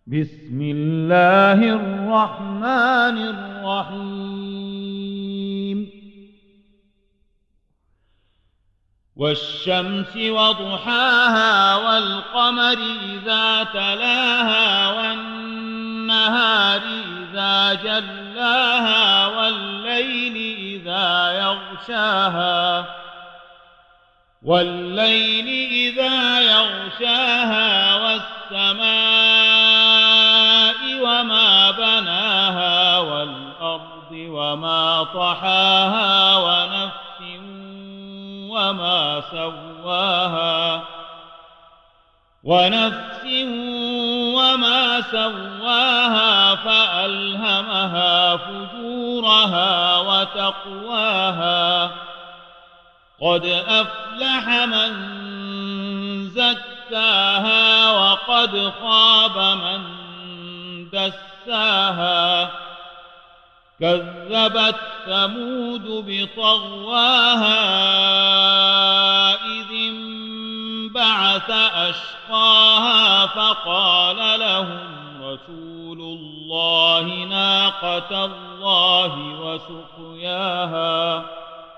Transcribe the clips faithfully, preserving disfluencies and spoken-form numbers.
بسم الله الرحمن الرحيم والشمس وضحاها والقمر إذا تلاها والنهار إذا جلاها والليل إذا يغشاها والليل إذا يغشاها والسماء وما بناها والأرض وما طحاها ونفس وما سواها ونفس وما سواها فألهمها فجورها وتقواها قد أفلح من زكاها وقد خاب من دساها كذبت ثمود بطغواها إذ انبعث أشقاها فقال لهم رسول الله ناقة الله وسقياها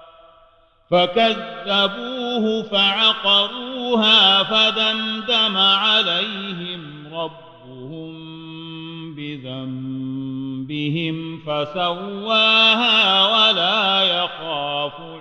فكذبوه فعقروها فدمدم عليهم ربهم بذنبهم فسواها ولا يخاف